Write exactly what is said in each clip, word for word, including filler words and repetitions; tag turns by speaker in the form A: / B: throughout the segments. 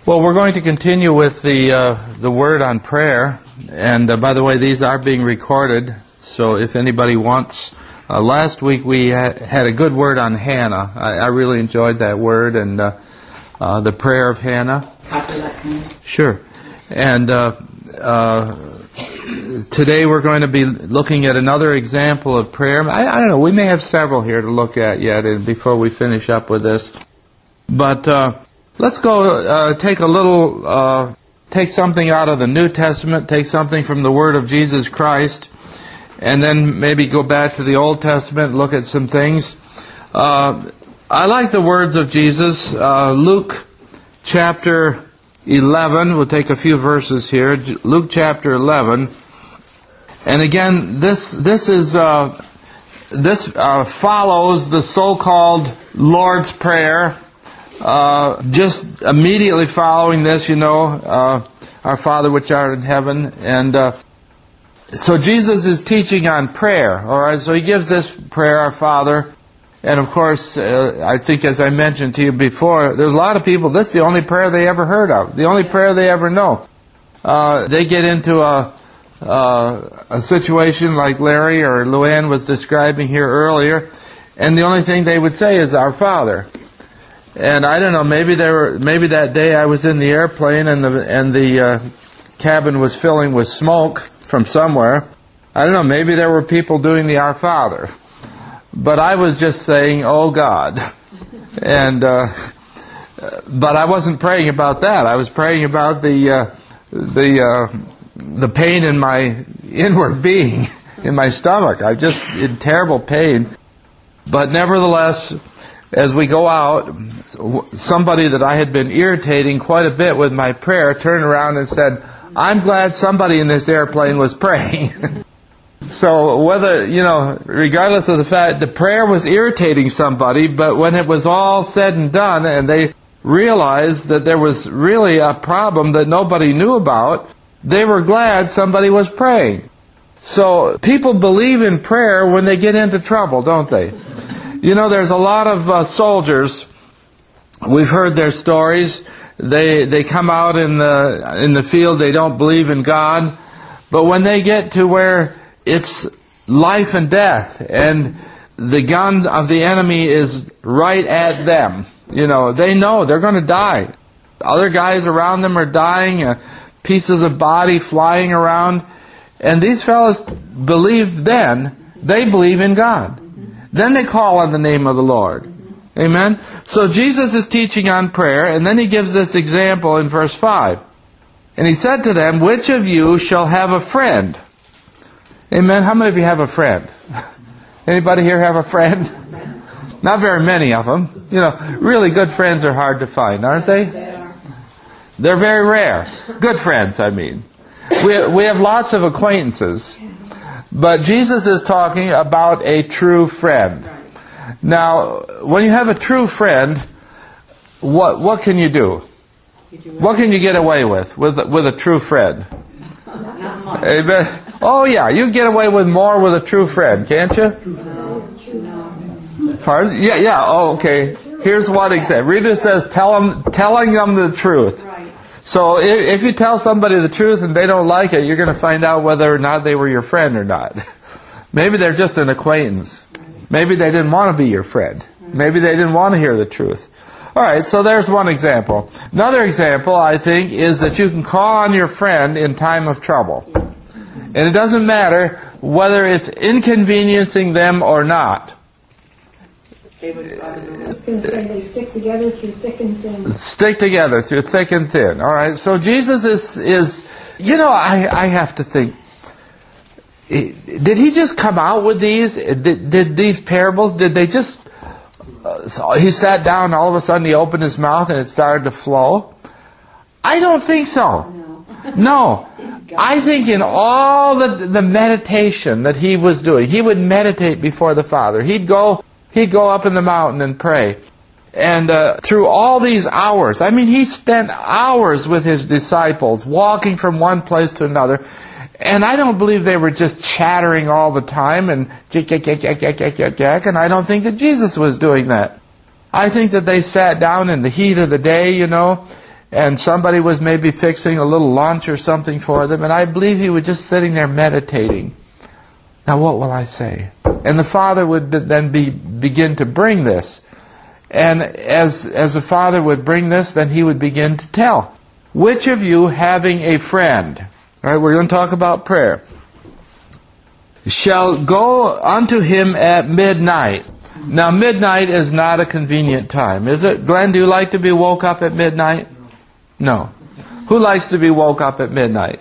A: Well, we're going to continue with the uh, the word on prayer, and uh, by the way, these are being recorded. So if anybody wants, uh, last week we ha- had a good word on Hannah. I, I really enjoyed that word and uh, uh, the prayer of Hannah. Sure. And uh, uh, today we're going to be looking at another example of prayer. I, I don't know. We may have several here to look at yet, and before we finish up with this, but. Uh, Let's go uh, take a little, uh, take something out of the New Testament, take something from the Word of Jesus Christ, and then maybe go back to the Old Testament and look at some things. Uh, I like the words of Jesus. Uh, Luke chapter eleven, we'll take a few verses here. Luke chapter eleven. And again, this this is uh, this uh, follows the so-called Lord's Prayer. Uh, just immediately following this, you know, uh, our Father which art in heaven. And uh, so Jesus is teaching on prayer. All right, so he gives this prayer, our Father. And of course, uh, I think as I mentioned to you before, there's a lot of people, this is the only prayer they ever heard of, the only prayer they ever know. Uh, they get into a, uh, a situation like Larry or Luann was describing here earlier, and the only thing they would say is, our Father. And I don't know, maybe there were, maybe that day I was in the airplane and the and the uh, cabin was filling with smoke from somewhere. I don't know, maybe there were people doing the Our Father. But I was just saying, oh God. And uh, but I wasn't praying about that. I was praying about the uh, the uh, the pain in my inward being, in my stomach. I just in terrible pain. But nevertheless, as we go out, somebody that I had been irritating quite a bit with my prayer turned around and said, I'm glad somebody in this airplane was praying. So whether, you know, regardless of the fact, the prayer was irritating somebody, but when it was all said and done and they realized that there was really a problem that nobody knew about, they were glad somebody was praying. So people believe in prayer when they get into trouble, don't they? You know, there's a lot of uh, soldiers. We've heard their stories. They they come out in the in the field. They don't believe in God, but when they get to where it's life and death, and the gun of the enemy is right at them, you know, they know they're going to die. Other guys around them are dying. Uh, pieces of body flying around, and these fellows believe. Then they believe in God. Then they call on the name of the Lord. Amen? So Jesus is teaching on prayer, and then he gives this example in verse five. And he said to them, which of you shall have a friend? Amen? How many of you have a friend? Anybody here have a friend? Not very many of them. You know, really good friends are hard to find, aren't they? They're very rare. Good friends, I mean. We, we have lots of acquaintances. But Jesus is talking about a true friend. Now, when you have a true friend, what what can you do? What can you get away with with with a true friend? Amen. Oh yeah, you get away with more with a true friend, can't you? Pardon? Yeah, yeah. Oh, okay. Here's one example. Rita says, "Tell them, telling them the truth." So if you tell somebody the truth and they don't like it, you're going to find out whether or not they were your friend or not. Maybe they're just an acquaintance. Maybe they didn't want to be your friend. Maybe they didn't want to hear the truth. All right, so there's one example. Another example, I think, is that you can call on your friend in time of trouble. And it doesn't matter whether it's inconveniencing them or not.
B: They would they stick together through thick and thin.
A: Stick together through thick and thin. All right. So Jesus is is you know I I have to think. Did he just come out with these? Did, did these parables? Did they just? Uh, he sat down and all of a sudden he opened his mouth and it started to flow. I don't think so. No. No. I think in all the the meditation that he was doing, he would meditate before the Father. He'd go. He'd go up in the mountain and pray. And uh, through all these hours, I mean, he spent hours with his disciples, walking from one place to another. And I don't believe they were just chattering all the time and jack, jack, jack, jack, jack, jack, jack. And I don't think that Jesus was doing that. I think that they sat down in the heat of the day, you know, and somebody was maybe fixing a little lunch or something for them, and I believe he was just sitting there meditating. Now what will I say? And the father would then be, begin to bring this. And as, as the father would bring this, then he would begin to tell. Which of you having a friend, all right, we're going to talk about prayer, shall go unto him at midnight. Now midnight is not a convenient time, is it? Glenn, do you like to be woke up at midnight? No. Who likes to be woke up at midnight?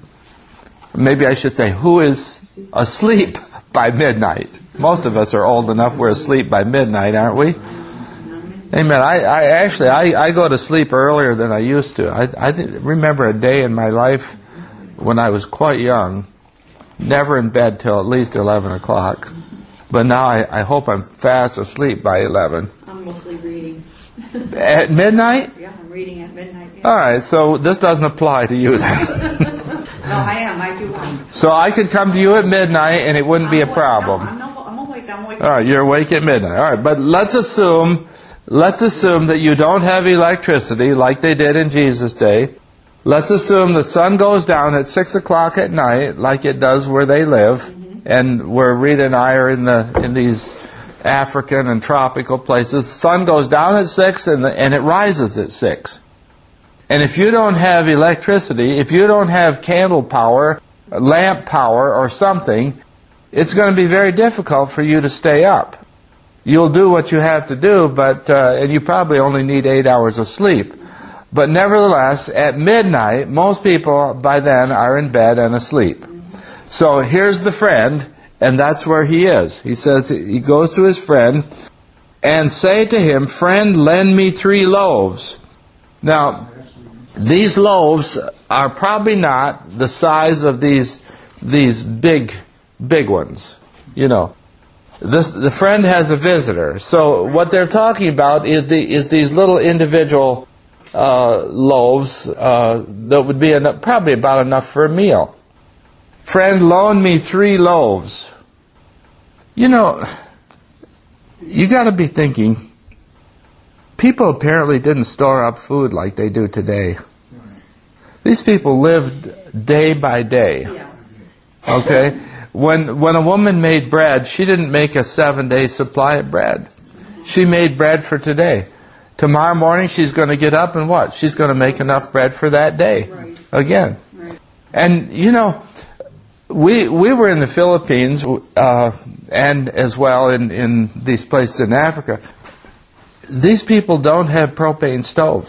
A: Maybe I should say, who is asleep by midnight? Most of us are old enough we're asleep by midnight, aren't we? Amen. I, I actually, I, I go to sleep earlier than I used to. I, I remember a day in my life when I was quite young, never in bed till at least eleven o'clock. But now I, I hope I'm fast asleep by eleven.
B: I'm mostly reading.
A: At midnight?
B: Yeah, I'm reading at midnight. Yeah.
A: All right, so this doesn't apply to you then.
B: No, I am. I do one.
A: So I could come to you at midnight and it wouldn't
B: I'm
A: be a
B: awake.
A: problem.
B: No, I'm, no, I'm awake. I'm awake.
A: All right, you're awake at midnight. All right, but let's assume, let's assume that you don't have electricity like they did in Jesus' day. Let's assume the sun goes down at six o'clock at night, like it does where they live, mm-hmm. and where Rita and I are in the in these African and tropical places. The sun goes down at six, and the, and it rises at six. And if you don't have electricity, if you don't have candle power, lamp power, or something, it's going to be very difficult for you to stay up. You'll do what you have to do, but uh, and you probably only need eight hours of sleep. But nevertheless, at midnight, most people by then are in bed and asleep. So here's the friend, and that's where he is. He says, he goes to his friend and say to him, "Friend, lend me three loaves." Now, these loaves are probably not the size of these these big, big ones. You know, this, the friend has a visitor. So what they're talking about is the is these little individual Uh, loaves uh, that would be enough, probably about enough for a meal. "Friend, loan me three loaves." You know, you got to be thinking, people apparently didn't store up food like they do today. These people lived day by day. Okay? When when a woman made bread, she didn't make a seven-day supply of bread. She made bread for today. Tomorrow morning she's going to get up and what? She's going to make enough bread for that day. Right. Again. Right. And, you know, we we were in the Philippines uh, and as well in, in these places in Africa. These people don't have propane stoves.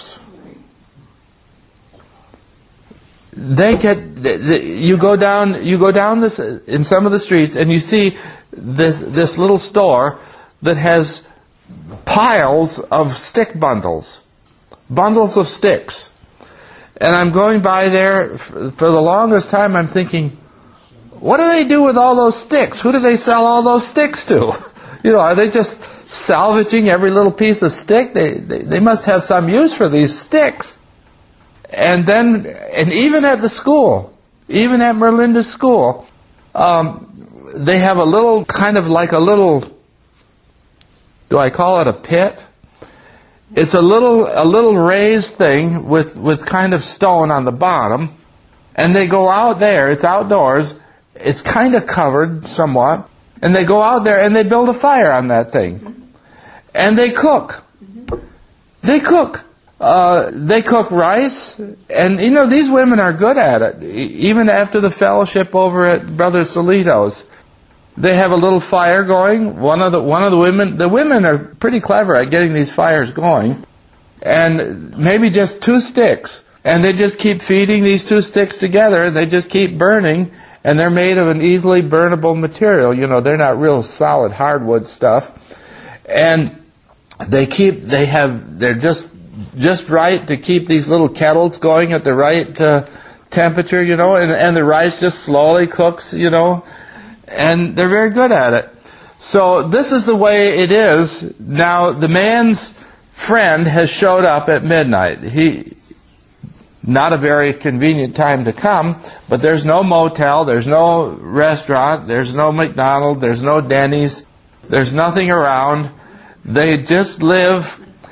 A: They get, you go down, you go down this in some of the streets and you see this this little store that has piles of stick bundles, bundles of sticks. And I'm going by there for the longest time. I'm thinking, what do they do with all those sticks? Who do they sell all those sticks to? You know, are they just salvaging every little piece of stick? They they, they must have some use for these sticks. And then, and even at the school, even at Merlinda's school, um, they have a little kind of like a little. Do I call it a pit? It's a little a little raised thing with, with kind of stone on the bottom. And they go out there, it's outdoors, it's kind of covered somewhat. And they go out there and they build a fire on that thing. And they cook. They cook. Uh, they cook rice. And, you know, these women are good at it. Even after the fellowship over at Brother Solito's. They have a little fire going. One of the one of the women, the women are pretty clever at getting these fires going, and maybe just two sticks, and they just keep feeding these two sticks together, and they just keep burning, and they're made of an easily burnable material. You know, they're not real solid hardwood stuff, and they keep they have they're just just right to keep these little kettles going at the right uh, temperature. You know, and and the rice just slowly cooks. You know. And they're very good at it. So this is the way it is. Now, the man's friend has showed up at midnight. He, not a very convenient time to come, but there's no motel, there's no restaurant, there's no McDonald's, there's no Denny's, there's nothing around. They just live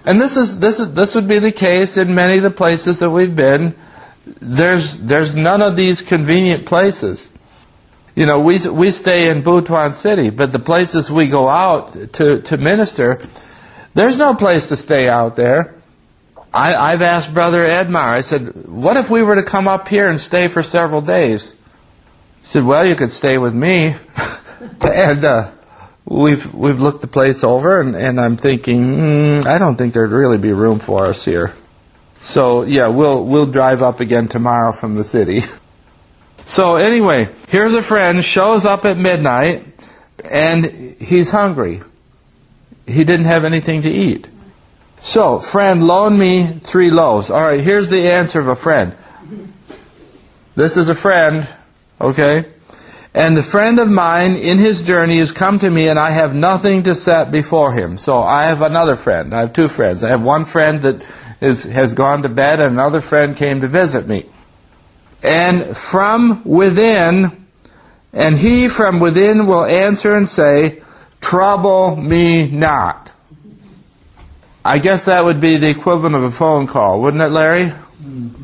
A: And this is this is this would be the case in many of the places that we've been. There's there's none of these convenient places. You know, we we stay in Butuan City, but the places we go out to to minister, there's no place to stay out there. I, I've asked Brother Edmar, I said, what if we were to come up here and stay for several days? He said, well, you could stay with me. and uh, we've we've looked the place over, and, and I'm thinking, mm, I don't think there'd really be room for us here. So, yeah, we'll we'll drive up again tomorrow from the city. So anyway, here's a friend, shows up at midnight, and he's hungry. He didn't have anything to eat. So, friend, loan me three loaves. All right, here's the answer of a friend. This is a friend, okay? And the friend of mine in his journey has come to me, and I have nothing to set before him. So I have another friend. I have two friends. I have one friend that is, has gone to bed, and another friend came to visit me. And from within, and he from within will answer and say, trouble me not. I guess that would be the equivalent of a phone call, wouldn't it, Larry? Mm.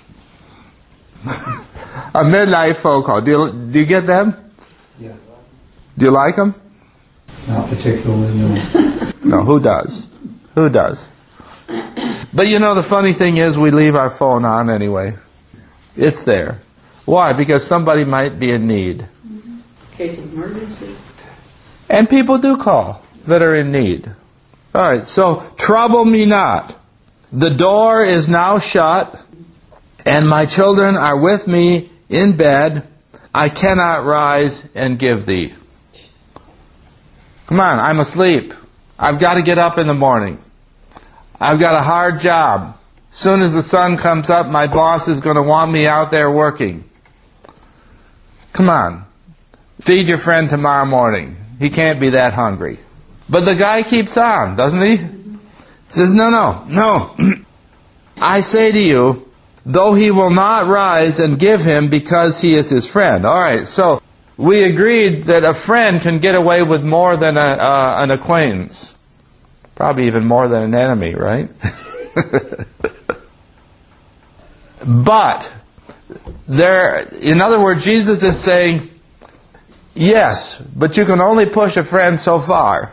A: A midnight phone call. Do you, do you get them?
C: Yeah.
A: Do you like them?
C: Not particularly, no.
A: No, who does? Who does? But you know, the funny thing is we leave our phone on anyway. It's there. Why? Because somebody might be in need.
B: Mm-hmm. Case of emergency.
A: And people do call that are in need. All right, so trouble me not. The door is now shut, and my children are with me in bed. I cannot rise and give thee. Come on, I'm asleep. I've got to get up in the morning. I've got a hard job. As soon as the sun comes up, my boss is going to want me out there working. Come on. Feed your friend tomorrow morning. He can't be that hungry. But the guy keeps on, doesn't he? He says, no, no, no. I say to you, though he will not rise and give him because he is his friend. All right, so we agreed that a friend can get away with more than a, uh, an acquaintance. Probably even more than an enemy, right? But, there, in other words, Jesus is saying, yes, but you can only push a friend so far.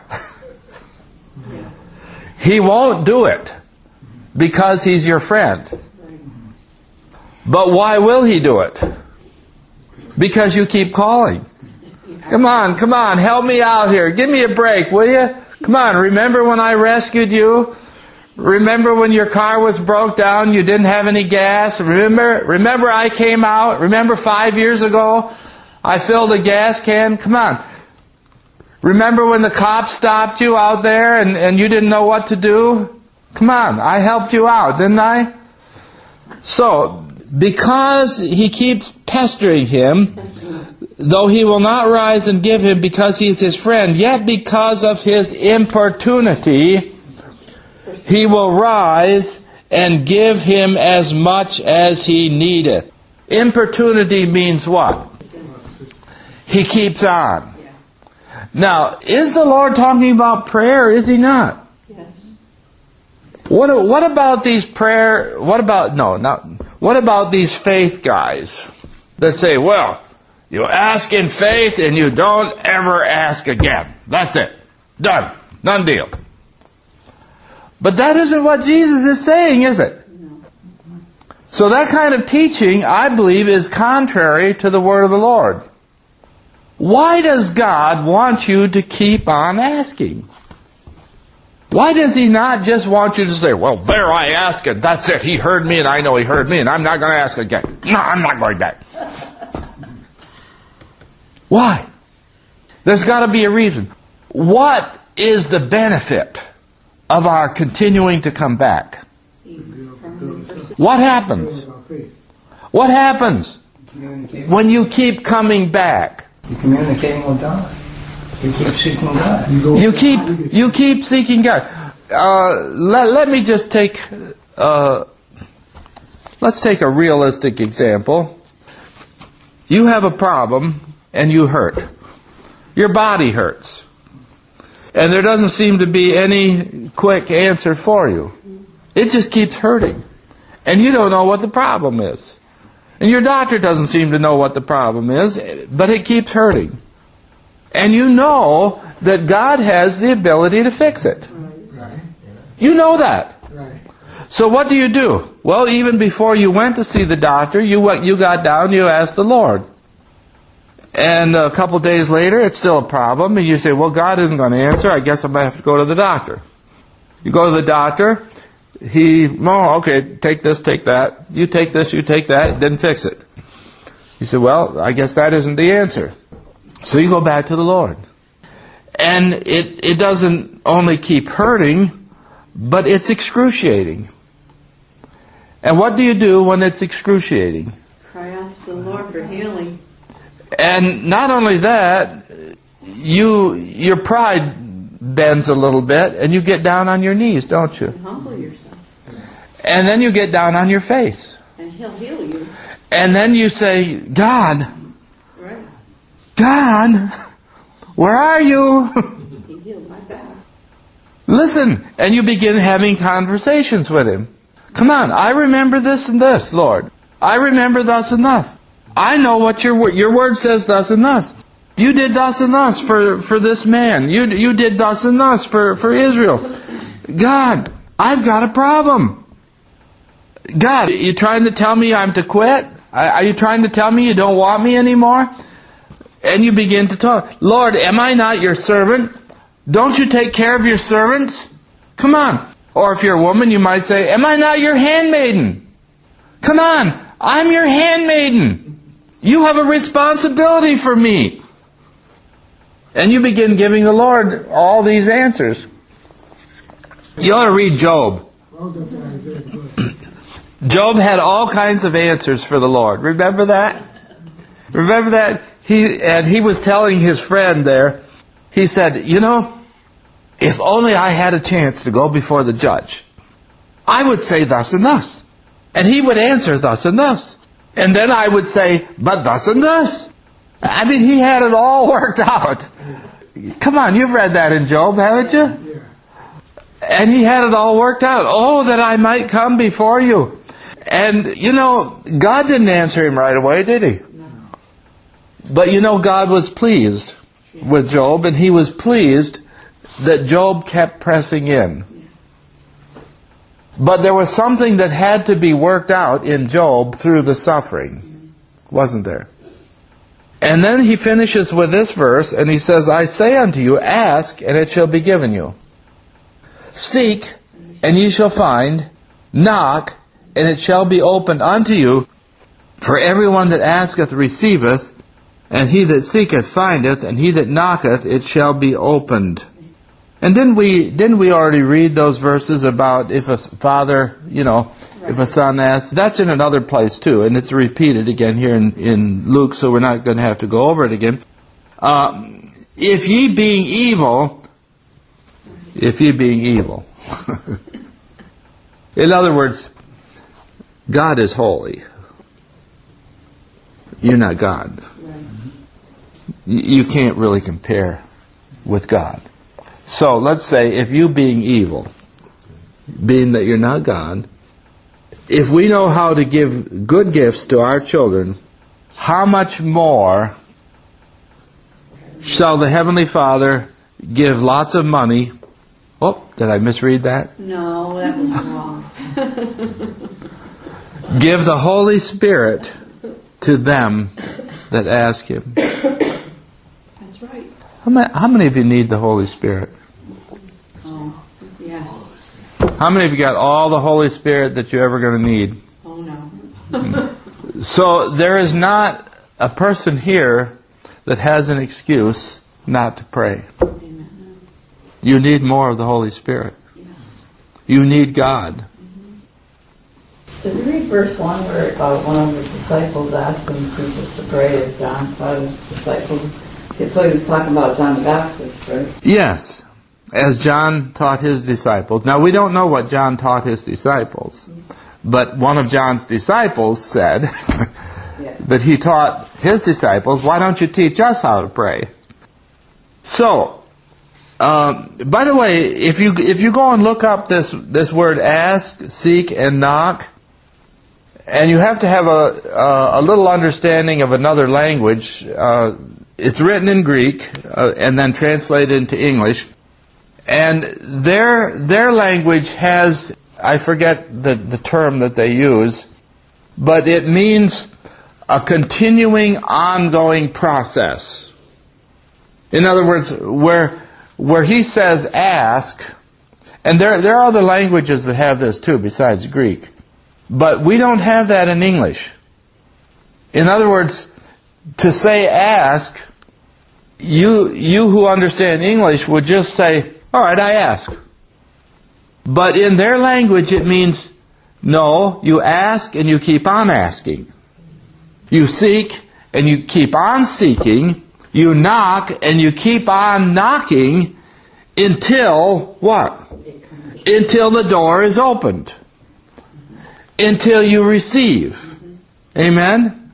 A: He won't do it because he's your friend. But why will he do it? Because you keep calling. Come on, come on, help me out here. Give me a break, will you? Come on, remember when I rescued you? Remember when your car was broke down, you didn't have any gas? Remember, remember I came out? Remember five years ago? I filled a gas can. Come on. Remember when the cops stopped you out there and, and you didn't know what to do? Come on. I helped you out, didn't I? So, because he keeps pestering him, though he will not rise and give him because he is his friend, yet because of his importunity, he will rise and give him as much as he needeth. Importunity means what? He keeps on. Now, is the Lord talking about prayer or is he not?
B: Yes.
A: What what about these prayer, what about, no, not, what about these faith guys that say, well, you ask in faith and you don't ever ask again. That's it. Done. Done deal. But that isn't what Jesus is saying, is it?
B: No.
A: So that kind of teaching, I believe, is contrary to the word of the Lord. Why does God want you to keep on asking? Why does He not just want you to say, well, there I ask and that's it. He heard me and I know He heard me and I'm not going to ask again. No, I'm not going back. Why? There's got to be a reason. What is the benefit of our continuing to come back? What happens? What happens when you keep coming back?
C: You're communicating with God. You keep seeking God.
A: You keep you keep seeking God. Uh, let, let me just take uh, let's take a realistic example. You have a problem and you hurt. Your body hurts. And there doesn't seem to be any quick answer for you. It just keeps hurting. And you don't know what the problem is. And your doctor doesn't seem to know what the problem is, but it keeps hurting. And you know that God has the ability to fix it.
C: Right.
A: You know that.
C: Right.
A: So what do you do? Well, even before you went to see the doctor, you went, you got down, you asked the Lord. And a couple of days later, it's still a problem, and you say, well, God isn't going to answer, I guess I'm going to have to go to the doctor. You go to the doctor, he, oh, okay, take this, take that. You take this, you take that, it didn't fix it. You say, well, I guess that isn't the answer. So you go back to the Lord. And it, it doesn't only keep hurting, but it's excruciating. And what do you do when it's excruciating?
B: Cry out to the Lord for healing.
A: And not only that, you your pride bends a little bit, and you get down on your knees, don't you?
B: And humble yourself.
A: And then you get down on your face.
B: And He'll heal you.
A: And then you say, God,
B: Right.
A: God, where are you?
B: He healed my back.
A: Listen, and you begin having conversations with Him. Come on, I remember this and this, Lord. I remember thus and thus. I know what your word, your word says thus and thus. You did thus and thus for, for this man. You you did thus and thus for, for Israel. God, I've got a problem. God, are you trying to tell me I'm to quit? Are you trying to tell me you don't want me anymore? And you begin to talk. Lord, am I not your servant? Don't you take care of your servants? Come on. Or if you're a woman, you might say, am I not your handmaiden? Come on, I'm your handmaiden. You have a responsibility for me. And you begin giving the Lord all these answers. You ought to read Job. Job had all kinds of answers for the Lord. Remember that? Remember that? He and he was telling his friend there, he said, you know, if only I had a chance to go before the judge, I would say thus and thus. And he would answer thus and thus. And then I would say, but thus and thus. I mean, he had it all worked out. Come on, you've read that in Job, haven't you? And he had it all worked out. Oh, that I might come before you. And, you know, God didn't answer him right away, did he?
B: No.
A: But, you know, God was pleased with Job, and he was pleased that Job kept pressing in. But there was something that had to be worked out in Job through the suffering, wasn't there? And then he finishes with this verse, and he says, I say unto you, ask, and it shall be given you. Seek, and ye shall find. Knock, and it shall be opened unto you. For everyone that asketh receiveth, and he that seeketh findeth, and he that knocketh it shall be opened. And didn't we didn't we already read those verses about if a father, you know, if a son asks? That's in another place too, and it's repeated again here in, in Luke, so we're not going to have to go over it again. Uh, if ye being evil, if ye being evil. In other words, God is holy. You're not God. You can't really compare with God. So let's say if you being evil, being that you're not God, if we know how to give good gifts to our children, how much more shall the Heavenly Father give lots of money? Oh, did I misread that?
B: No, that was wrong.
A: Give the Holy Spirit to them that ask Him.
B: That's right.
A: How many, how many of you need the Holy Spirit?
B: Oh, yes.
A: How many of you got all the Holy Spirit that you're ever going to need?
B: Oh, no.
A: So there is not a person here that has an excuse not to pray.
B: Amen.
A: You need more of the Holy Spirit.
B: Yes.
A: You need God.
D: Did you read verse one where uh, one of the disciples asked him Jesus to pray as John taught his disciples? So he was talking about John the Baptist, right?
A: Yes, as John taught his disciples. Now we don't know what John taught his disciples, but one of John's disciples said
D: Yes.
A: that he taught his disciples, why don't you teach us how to pray? So, Uh, by the way, if you if you go and look up this this word ask, seek, and knock, and you have to have a a, a little understanding of another language. Uh, it's written in Greek uh, and then translated into English, and their their language has, I forget the the term that they use, but it means a continuing, ongoing process. In other words, where where he says ask, and there there are other languages that have this too besides Greek, but we don't have that in English. In other words, to say ask, you you who understand English would just say, all right, I ask. But in their language it means, no, you ask and you keep on asking. You seek and you keep on seeking. You knock and you keep on knocking until what? Until the door is opened. Until you receive. Amen?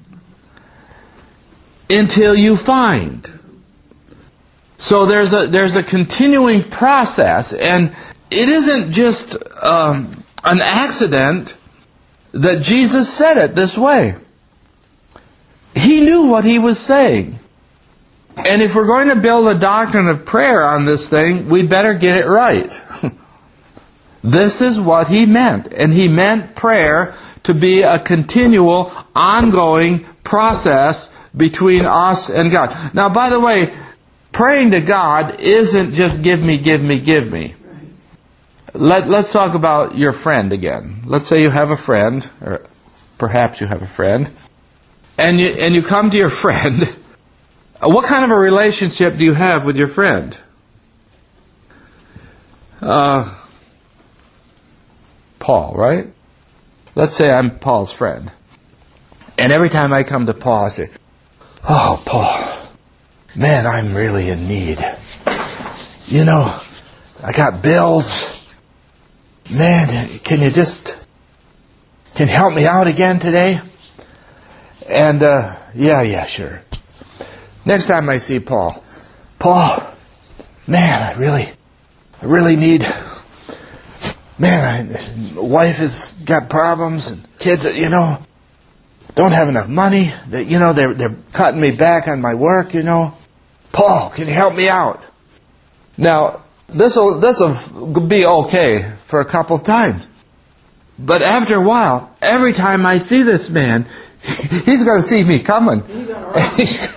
A: Until you find. So there's a there's a continuing process, and it isn't just um, an accident that Jesus said it this way. He knew what he was saying. And if we're going to build a doctrine of prayer on this thing, we better get it right. This is what he meant. And he meant prayer to be a continual, ongoing process between us and God. Now, by the way, praying to God isn't just give me, give me, give me. Let, let's talk about your friend again. Let's say you have a friend, or perhaps you have a friend, and you, and you come to your friend. What kind of a relationship do you have with your friend? Uh, Paul, right? Let's say I'm Paul's friend. And every time I come to Paul, I say, oh, Paul, man, I'm really in need. You know, I got bills. Man, can you just, can you help me out again today? And, uh, yeah, yeah, sure. Next time I see Paul, Paul, man, I really, I really need, man, I, wife has got problems and kids, you know, don't have enough money. They, you know, they're they're cutting me back on my work. You know, Paul, can you help me out? Now, this will this will be okay for a couple of times, but after a while, every time I see this man, he's going to see me coming.
D: He's gonna run.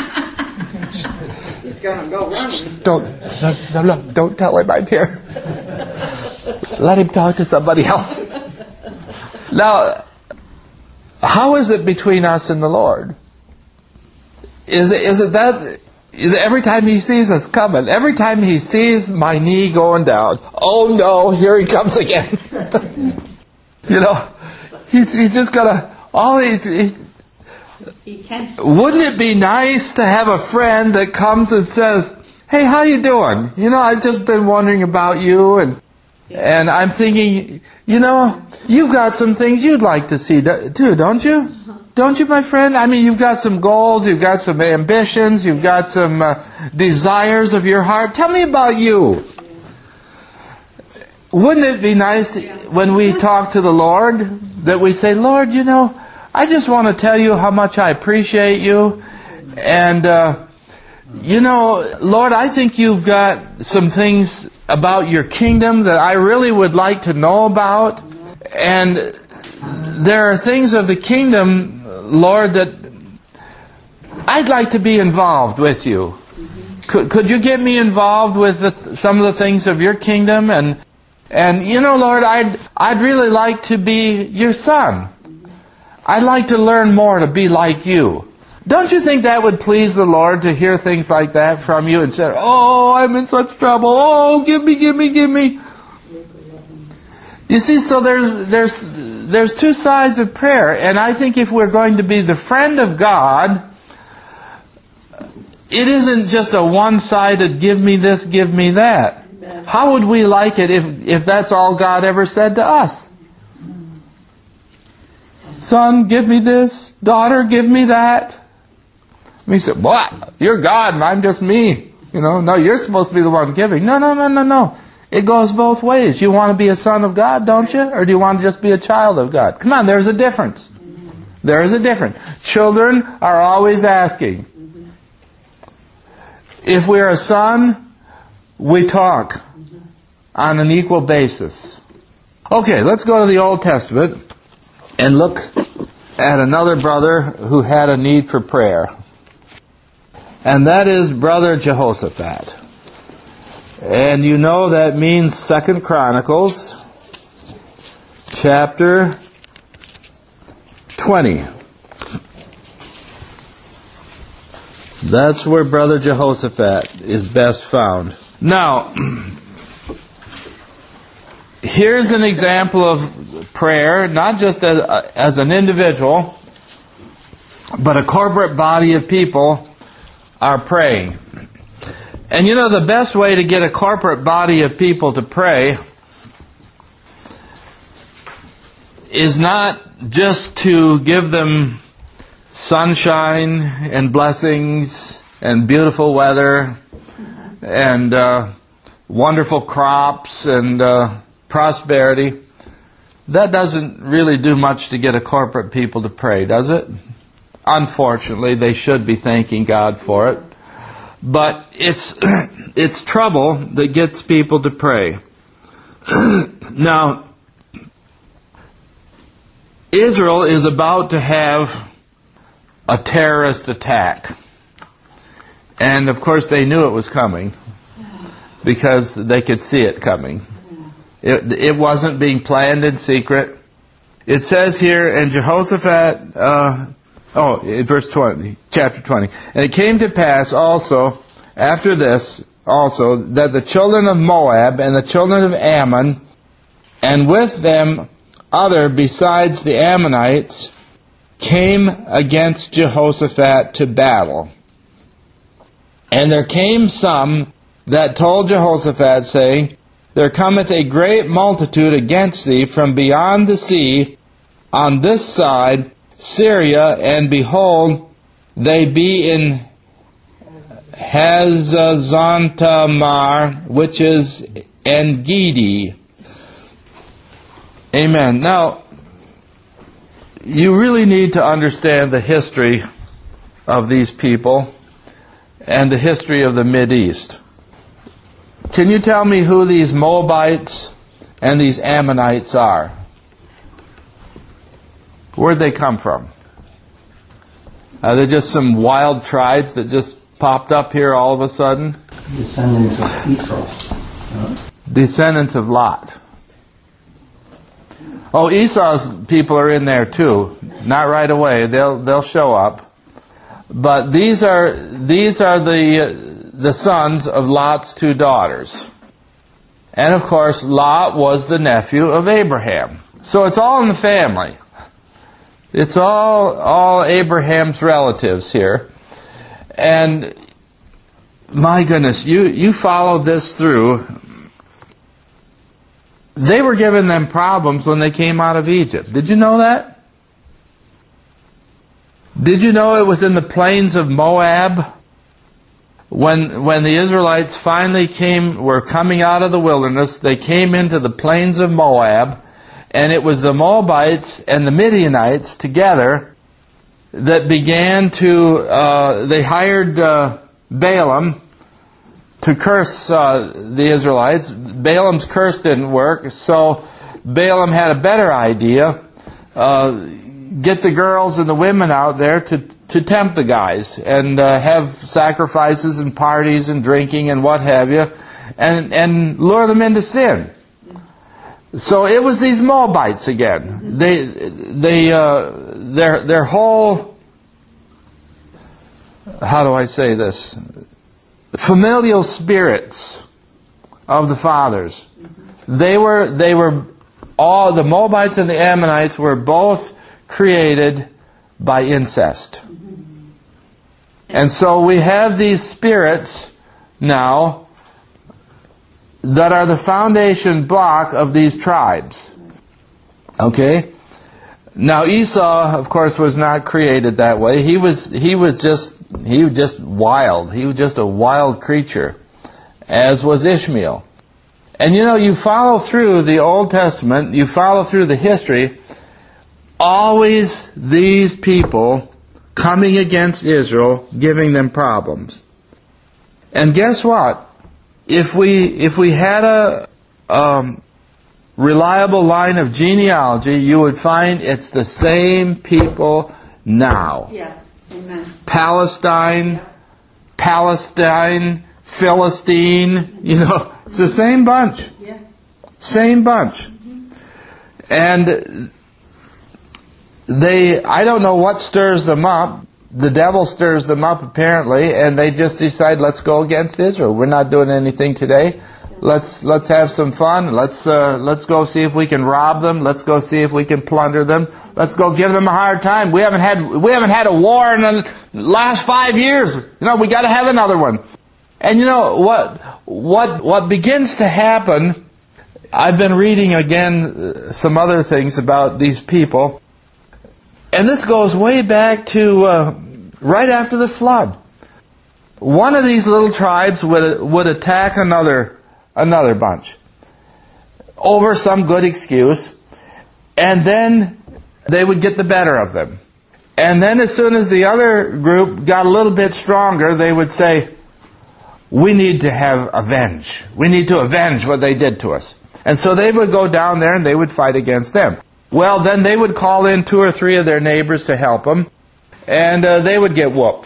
D: He's gonna go running.
A: Don't, no, no, don't tell him I'm here. Let him talk to somebody else. Now, how is it between us and the Lord? Is it, is it that, is it every time he sees us coming, every time he sees my knee going down, oh no, here he comes again. You know, he's, he's just got to, all he's, he's wouldn't it be nice to have a friend that comes and says, hey, how you doing? You know, I've just been wondering about you, and and I'm thinking, you know, you've got some things you'd like to see too, don't you? Don't you, my friend? I mean, you've got some goals, you've got some ambitions, you've got some uh, desires of your heart. Tell me about you. Wouldn't it be nice when we talk to the Lord that we say, Lord, you know, I just want to tell you how much I appreciate you. And, uh, you know, Lord, I think you've got some things about your kingdom that I really would like to know about. And there are things of the kingdom, Lord, that I'd like to be involved with you. Could, could you get me involved with the, some of the things of your kingdom? And, and you know, Lord, I'd, I'd really like to be your son. I'd like to learn more to be like you. Don't you think that would please the Lord to hear things like that from you and say, oh, I'm in such trouble. Oh, give me, give me, give me. You see, so there's there's there's two sides of prayer. And I think if we're going to be the friend of God, it isn't just a one-sided give me this, give me that. How would we like it if, if that's all God ever said to us? Son, give me this. Daughter, give me that. And he said, what? You're God and I'm just me. You know, no, you're supposed to be the one giving. No, no, no, no, no. It goes both ways. You want to be a son of God, don't you? Or do you want to just be a child of God? Come on, there's a difference. There is a difference. Children are always asking. If we're a son, we talk on an equal basis. Okay, let's go to the Old Testament and look at another brother who had a need for prayer. And that is Brother Jehoshaphat. And you know that means Second Chronicles chapter twenty. That's where Brother Jehoshaphat is best found. Now, here's an example of prayer, not just as, as an individual, but a corporate body of people are praying. And you know, the best way to get a corporate body of people to pray is not just to give them sunshine and blessings and beautiful weather and uh, wonderful crops and uh, prosperity. That doesn't really do much to get a corporate people to pray, does it? Unfortunately, they should be thanking God for it. But it's it's trouble that gets people to pray. Now, Israel is about to have a terrorist attack. And of course they knew it was coming because they could see it coming. It, it wasn't being planned in secret. It says here in Jehoshaphat, uh, oh, verse twenty, chapter twenty, and it came to pass also after this also that the children of Moab and the children of Ammon, and with them other besides the Ammonites, came against Jehoshaphat to battle. And there came some that told Jehoshaphat, saying, There cometh a great multitude against thee from beyond the sea on this side, Syria, and behold, they be in Hazazontamar, which is En-gedi. Amen. Now, you really need to understand the history of these people and the history of the Mideast. Can you tell me who these Moabites and these Ammonites are? Where'd they come from? Are they just some wild tribes that just popped up here all of a sudden?
C: Descendants of Esau. Huh?
A: Descendants of Lot. Oh, Esau's people are in there too. Not right away. They'll they'll show up. But these are these are the the sons of Lot's two daughters. And of course, Lot was the nephew of Abraham. So it's all in the family. It's all all Abraham's relatives here. And my goodness, you you follow this through. They were giving them problems when they came out of Egypt. Did you know that? Did you know it was in the plains of Moab? When when the Israelites finally came, were coming out of the wilderness, they came into the plains of Moab, and it was the Moabites and the Midianites together that began to, uh, they hired uh, Balaam to curse uh, the Israelites. Balaam's curse didn't work, so Balaam had a better idea. Uh, get the girls and the women out there to, to tempt the guys and uh, have sacrifices and parties and drinking and what have you, and, and lure them into sin. So it was these Moabites again. They, they, uh, their, their whole, how do I say this? Familial spirits of the fathers. They were, they were all, the Moabites and the Ammonites were both created by incest. And so we have these spirits now that are the foundation block of these tribes. Okay? Now Esau, of course, was not created that way. He was he was just he was just wild. He was just a wild creature, as was Ishmael. And you know, you follow through the Old Testament, you follow through the history, always these people coming against Israel, giving them problems. And guess what? If we if we had a um, reliable line of genealogy, you would find it's the same people now.
B: Yeah. Amen.
A: Palestine, Palestine, Philistine, you know, it's the same bunch.
B: Yeah.
A: Same bunch. And they, I don't know what stirs them up. The devil stirs them up apparently, and they just decide, let's go against Israel. We're not doing anything today. Let's let's have some fun. Let's uh, let's go see if we can rob them. Let's go see if we can plunder them. Let's go give them a hard time. We haven't had we haven't had a war in the last five years. You know, we got to have another one. And you know what what what begins to happen? I've been reading again uh, some other things about these people, and this goes way back to uh, right after the flood. One of these little tribes would would attack another. Another bunch over some good excuse, and then they would get the better of them. And then as soon as the other group got a little bit stronger, they would say, we need to have avenge. We need to avenge what they did to us. And so they would go down there and they would fight against them. Well, then they would call in two or three of their neighbors to help them, and uh, they would get whooped.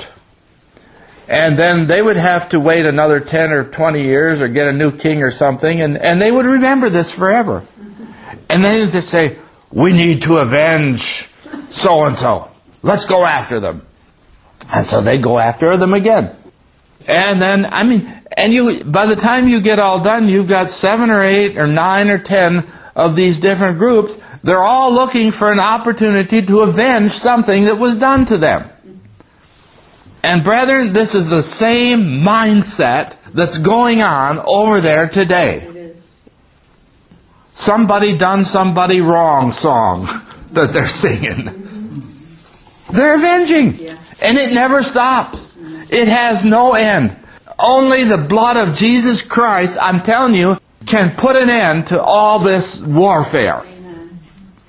A: And then they would have to wait another ten or twenty years or get a new king or something, and, and they would remember this forever. And then they would say, we need to avenge so-and-so. Let's go after them. And so they go after them again. And then, I mean, and you by the time you get all done, you've got seven or eight or nine or ten of these different groups. They're all looking for an opportunity to avenge something that was done to them. And brethren, this is the same mindset that's going on over there today.
B: It is.
A: Somebody done somebody wrong song that they're singing. They're avenging.
B: Yeah.
A: And it never stops. It has no end. Only the blood of Jesus Christ, I'm telling you, can put an end to all this warfare.
B: Amen.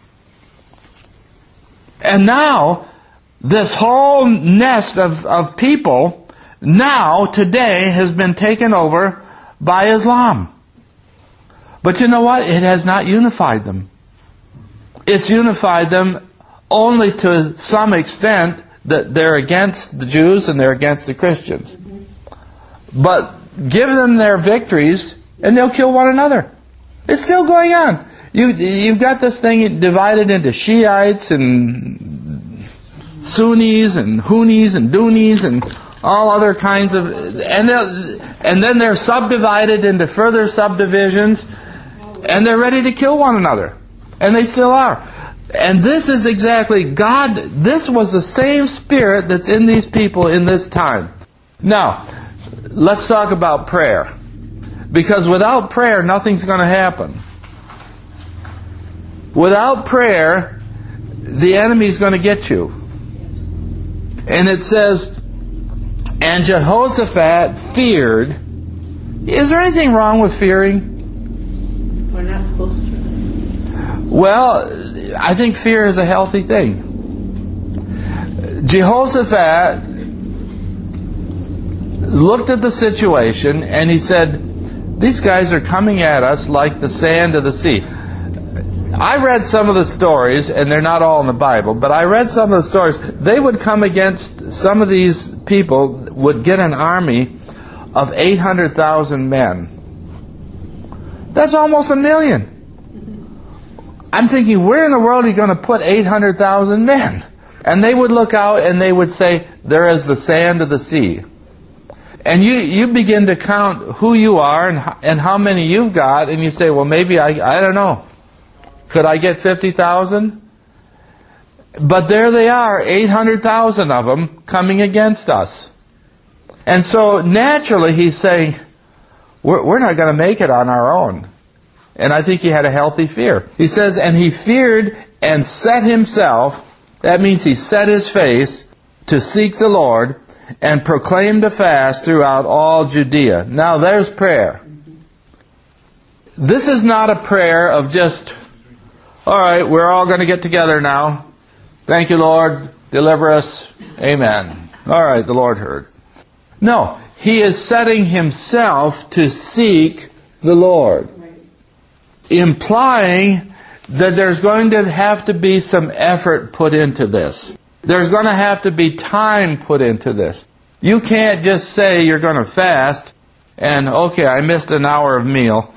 A: And now, this whole nest of, of people now, today, has been taken over by Islam. But you know what? It has not unified them. It's unified them only to some extent that they're against the Jews and they're against the Christians. Mm-hmm. But give them their victories and they'll kill one another. It's still going on. You, you've got this thing divided into Shiites and Sunnis and Hunnis and Dunnis and all other kinds of, and and then they're subdivided into further subdivisions, and they're ready to kill one another, and they still are. And this is exactly God. This was the same spirit that's in these people in this time. Now, let's talk about prayer, because without prayer, nothing's going to happen. Without prayer, the enemy's going to get you. And it says, and Jehoshaphat feared. Is there anything wrong with fearing?
B: We're not supposed to.
A: Well, I think fear is a healthy thing. Jehoshaphat looked at the situation and he said, these guys are coming at us like the sand of the sea. I read some of the stories, and they're not all in the Bible, but I read some of the stories. They would come against, some of these people would get an army of eight hundred thousand men. That's almost a million. I'm thinking, where in the world are you going to put eight hundred thousand men? And they would look out and they would say, they're as the sand of the sea. And you, you begin to count who you are and, and how many you've got, and you say, well, maybe I, I don't know. Could I get fifty thousand? But there they are, eight hundred thousand of them coming against us. And so naturally he's saying, we're, we're not going to make it on our own. And I think he had a healthy fear. He says, and he feared and set himself, that means he set his face to seek the Lord, and proclaimed a fast throughout all Judea. Now there's prayer. This is not a prayer of just, all right, we're all going to get together now. Thank you, Lord. Deliver us. Amen. All right, the Lord heard. No, he is setting himself to seek the Lord, implying that there's going to have to be some effort put into this. There's going to have to be time put into this. You can't just say you're going to fast and, okay, I missed an hour of meal.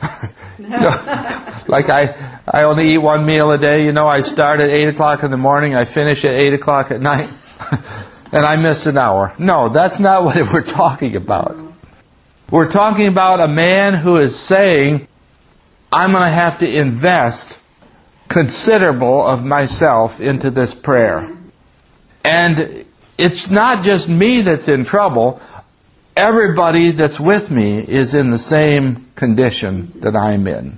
A: Like I, I only eat one meal a day. You know, I start at eight o'clock in the morning, I finish at eight o'clock at night, and I missed an hour. No, that's not what we're talking about. We're talking about a man who is saying, I'm going to have to invest considerable of myself into this prayer. And it's not just me that's in trouble. Everybody that's with me is in the same condition that I'm in.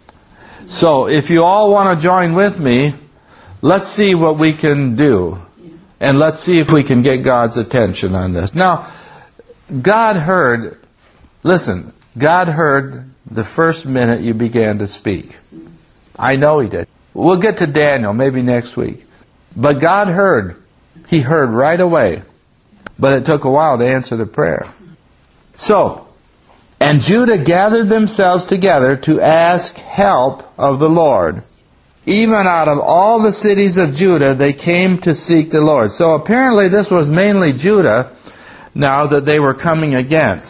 A: So if you all want to join with me, let's see what we can do. And let's see if we can get God's attention on this. Now, God heard, listen, God heard the first minute you began to speak. I know He did. We'll get to Daniel maybe next week. But God heard. He heard right away. But it took a while to answer the prayer. So, and Judah gathered themselves together to ask help of the Lord. Even out of all the cities of Judah, they came to seek the Lord. So apparently this was mainly Judah now that they were coming against.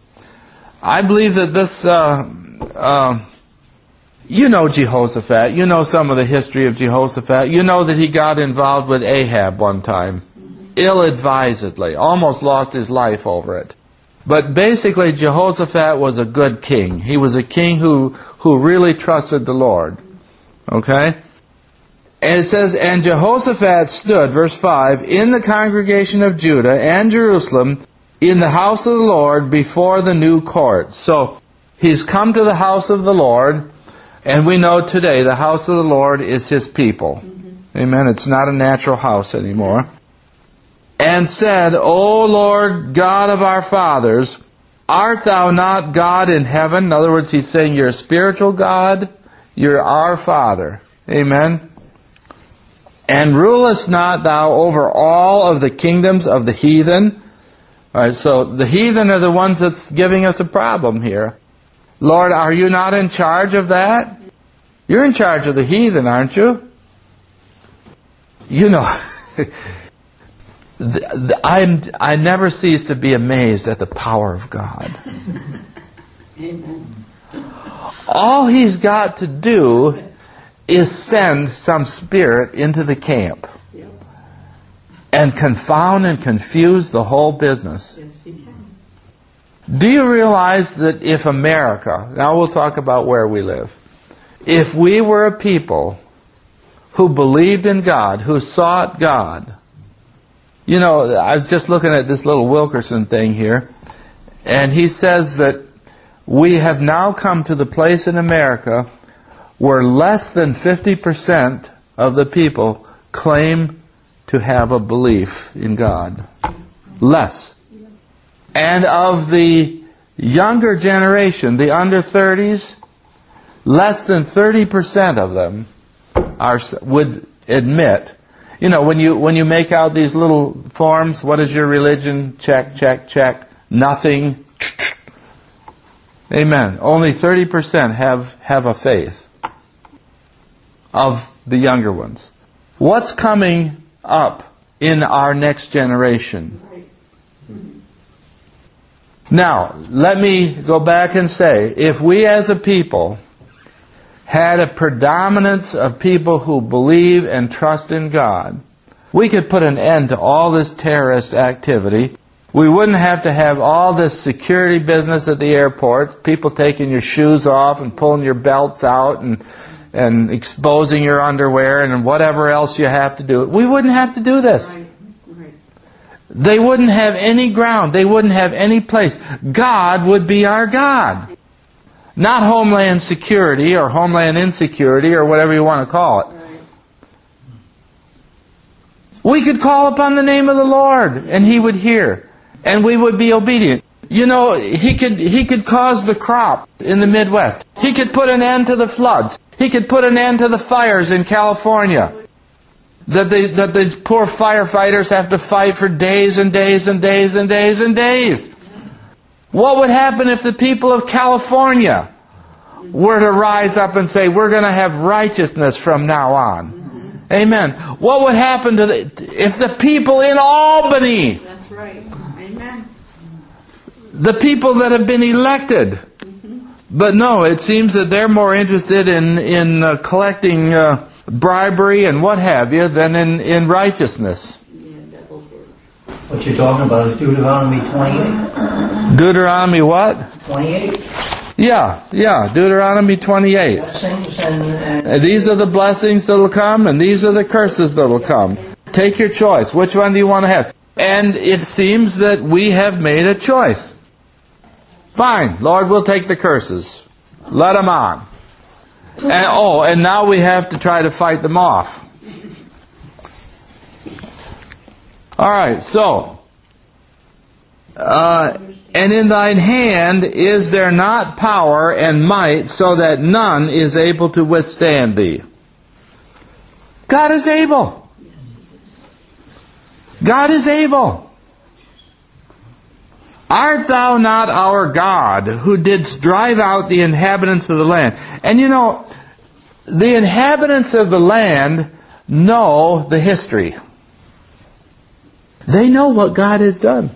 A: I believe that this, uh, uh, you know Jehoshaphat. You know some of the history of Jehoshaphat. You know that he got involved with Ahab one time. Ill-advisedly. Almost lost his life over it. But basically Jehoshaphat was a good king. He was a king who, who really trusted the Lord. Okay? And it says, and Jehoshaphat stood, verse five, in the congregation of Judah and Jerusalem, in the house of the Lord, before the new court. So, he's come to the house of the Lord, and we know today the house of the Lord is His people. Mm-hmm. Amen. It's not a natural house anymore. And said, O Lord God of our fathers, art Thou not God in heaven? In other words, he's saying you're a spiritual God. You're our Father. Amen. And rulest not Thou over all of the kingdoms of the heathen? All right, so the heathen are the ones that's giving us a problem here. Lord, are You not in charge of that? You're in charge of the heathen, aren't you? You know, I'm, I never cease to be amazed at the power of God.
D: Amen.
A: All He's got to do is send some spirit into the camp and confound and confuse the whole business. Do you realize that if America, now we'll talk about where we live, if we were a people who believed in God, who sought God, you know, I was just looking at this little Wilkerson thing here, and he says that we have now come to the place in America where less than fifty percent of the people claim to have a belief in God. Less. And of the younger generation, the under thirties, less than thirty percent of them are would admit. You know, when you when you make out these little forms, what is your religion? Check, check, check. Nothing. Amen. Only thirty percent have, have a faith of the younger ones. What's coming up in our next generation? Now, let me go back and say, if we as a people had a predominance of people who believe and trust in God, we could put an end to all this terrorist activity. We wouldn't have to have all this security business at the airport, people taking your shoes off and pulling your belts out and and exposing your underwear and whatever else you have to do. We wouldn't have to do this.
B: Right. Right.
A: They wouldn't have any ground. They wouldn't have any place. God would be our God. Not Homeland Security or Homeland Insecurity or whatever you want to call it.
B: Right.
A: We could call upon the name of the Lord and He would hear. and we would be obedient. You know, He could He could cause the crop in the Midwest. He could put an end to the floods. He could put an end to the fires in California that the that the poor firefighters have to fight for days and days and days and days and days. What would happen if the people of California were to rise up and say, we're going to have righteousness from now on? Amen. What would happen to the, if the people in Albany,
B: That's right. Amen.
A: the people that have been elected, but no, it seems that they're more interested in, in uh, collecting uh, bribery and what have you than in, in righteousness.
C: What you're talking about is Deuteronomy twenty-eight.
A: Deuteronomy what?
C: twenty-eight.
A: Yeah, yeah, Deuteronomy twenty-eight.
C: Blessings and, and
A: And these are the blessings that will come, and these are the curses that will come. Take your choice. Which one do you want to have? And it seems that we have made a choice. Fine, Lord, we'll take the curses. Let them on. And, oh, and now we have to try to fight them off. All right, so, uh, and in thine hand is there not power and might, so that none is able to withstand thee? God is able. God is able. Art thou not our God, who didst drive out the inhabitants of the land? And you know, the inhabitants of the land know the history. They know what God has done.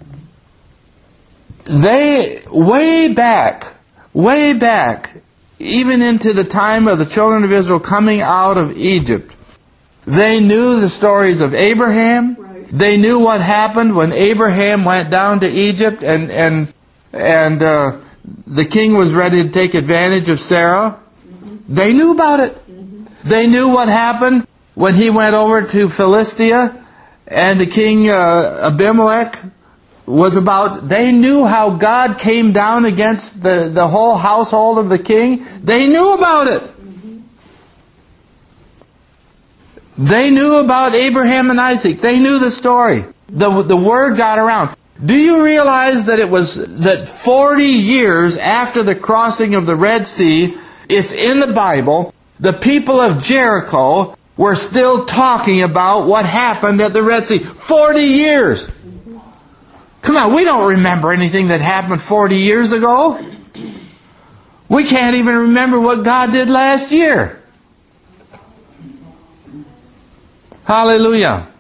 A: They, way back, way back, even into the time of the children of Israel coming out of Egypt, they knew the stories of Abraham.
B: Right.
A: They knew what happened when Abraham went down to Egypt and and and uh, the king was ready to take advantage of Sarah.
B: Mm-hmm.
A: They knew about it.
B: Mm-hmm.
A: They knew what happened when he went over to Philistia. And the king uh, Abimelech was about, they knew how God came down against the, the whole household of the king. They knew about it.
B: Mm-hmm.
A: They knew about Abraham and Isaac. They knew the story. The, the word got around. Do you realize that it was that forty years after the crossing of the Red Sea, it's in the Bible, the people of Jericho we're still talking about what happened at the Red Sea. Forty years!
B: Mm-hmm.
A: Come on, we don't remember anything that happened forty years ago. We can't even remember what God did last year. Hallelujah.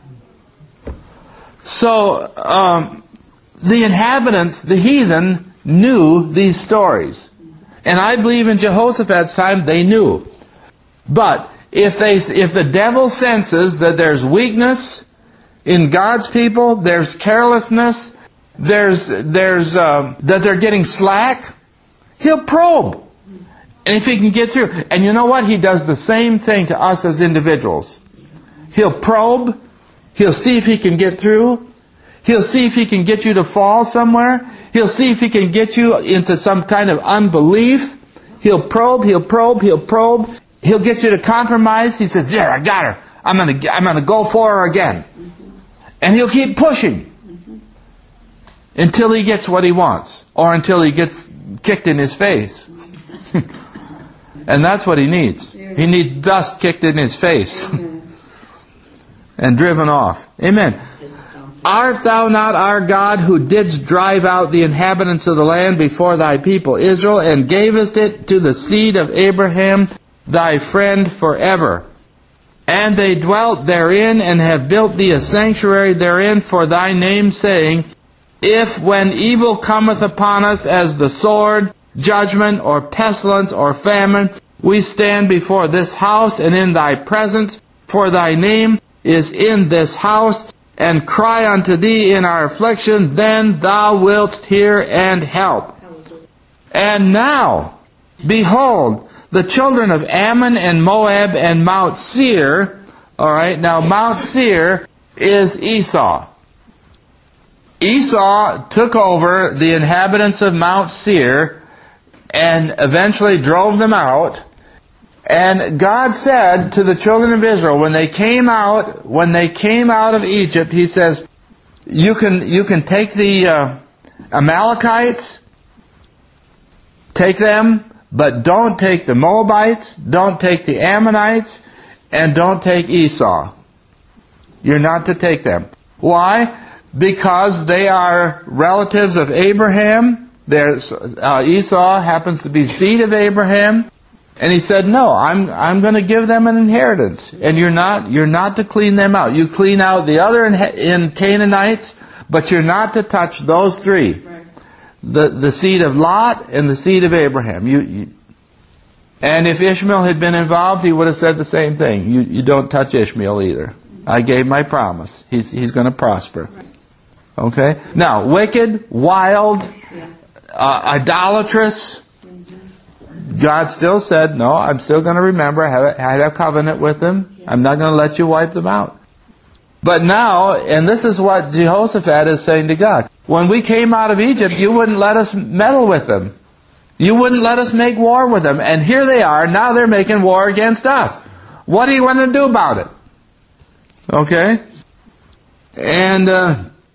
A: So, um, the inhabitants, the heathen, knew these stories. And I believe in Jehoshaphat's time they knew. But If they, if the devil senses that there's weakness in God's people, there's carelessness, there's, there's, uh, that they're getting slack, he'll probe. And if he can get through, and you know what? He does the same thing to us as individuals. He'll probe. He'll see if he can get through. He'll see if he can get you to fall somewhere. He'll see if he can get you into some kind of unbelief. He'll probe. He'll probe. He'll probe. He'll get you to compromise. He says, "Yeah, I got her. I'm gonna, I'm gonna go for her again." Mm-hmm. And he'll keep pushing mm-hmm. until he gets what he wants, or until he gets kicked in his face. Mm-hmm. And that's what he needs. Yeah. He needs dust kicked in his face and driven off. Amen. Art thou not our God, who didst drive out the inhabitants of the land before thy people Israel, and gavest it to the seed of Abraham, thy friend forever? And they dwelt therein, and have built thee a sanctuary therein for thy name, saying, If when evil cometh upon us as the sword, judgment, or pestilence, or famine, we stand before this house and in thy presence, for thy name is in this house, and cry unto thee in our affliction, then thou wilt hear and help. And now, behold, the children of Ammon and Moab and Mount Seir, alright, now Mount Seir is Esau. Esau took over the inhabitants of Mount Seir and eventually drove them out. And God said to the children of Israel, when they came out, when they came out of Egypt, He says, you can you can take the uh, Amalekites, take them, but don't take the Moabites, don't take the Ammonites, and don't take Esau. You're not to take them. Why? Because they are relatives of Abraham. There's, uh, Esau happens to be seed of Abraham. And he said, no, I'm I'm going to give them an inheritance. And you're not you're not to clean them out. You clean out the other in, in Canaanites, but you're not to touch those three.
D: Right.
A: The the seed of Lot and the seed of Abraham. You, you and if Ishmael had been involved, he would have said the same thing. You you don't touch Ishmael either. I gave my promise. He's he's going to prosper.
D: Right.
A: Okay? Now, wicked, wild,
D: Yeah.
A: uh, idolatrous, God still said, no, I'm still going to remember. I have, I had a covenant with them. I'm not going to let you wipe them out. But now, and this is what Jehoshaphat is saying to God, when we came out of Egypt, you wouldn't let us meddle with them. You wouldn't let us make war with them. And here they are, now they're making war against us. What do you want to do about it? Okay? And, uh,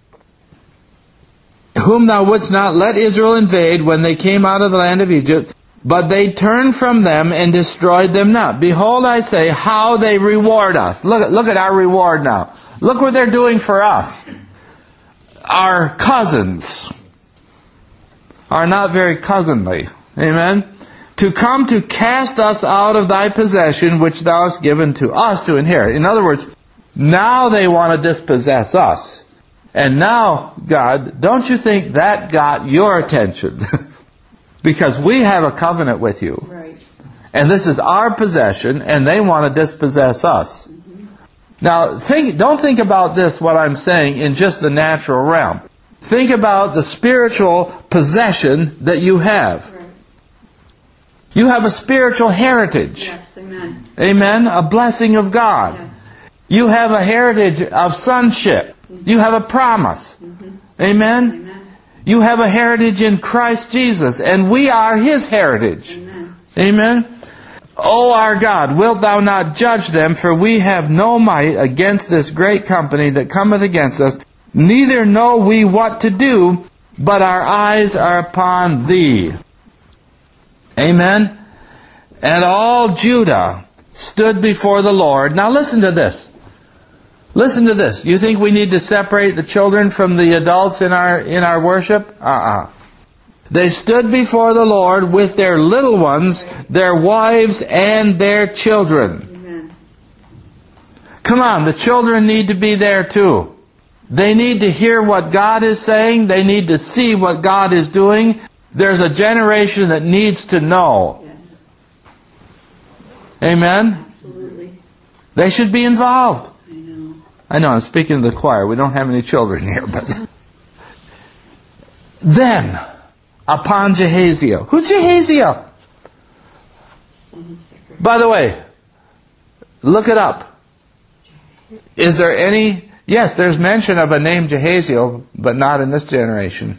A: whom thou wouldst not let Israel invade when they came out of the land of Egypt, but they turned from them and destroyed them not. Behold, I say, how they reward us. Look, look at our reward now. Look what they're doing for us. Our cousins are not very cousinly. Amen? To come to cast us out of thy possession, which thou hast given to us to inherit. In other words, now they want to dispossess us. And now, God, don't you think that got your attention? Because we have a covenant with you.
D: Right.
A: And this is our possession, and they want to dispossess us.
D: Mm-hmm.
A: Now, think, don't think about this, what I'm saying, in just the natural realm. Think about the spiritual possession that you have.
D: Right.
A: You have a spiritual heritage.
D: Yes, amen.
A: Amen? A blessing of God.
D: Yes.
A: You have a heritage of sonship. Mm-hmm. You have a promise.
D: Mm-hmm.
A: Amen?
D: Amen.
A: You have a heritage in Christ Jesus, and we are His heritage.
D: Amen.
A: Amen? O our God, wilt thou not judge them, for we have no might against this great company that cometh against us, neither know we what to do, but our eyes are upon Thee. Amen? And all Judah stood before the Lord. Now listen to this. Listen to this. You think we need to separate the children from the adults in our in our worship? Uh-uh. They stood before the Lord with their little ones, their wives, and their children.
D: Amen.
A: Come on, the children need to be there too. They need to hear what God is saying. They need to see what God is doing. There's a generation that needs to know.
D: Yes.
A: Amen?
D: Absolutely.
A: They should be involved.
D: I know.
A: I know, I'm speaking to the choir. We don't have any children here, but... Then, upon Jehaziel. Who's Jehaziel? By the way, look it up. Is there any... Yes, there's mention of a name Jehaziel, but not in this generation.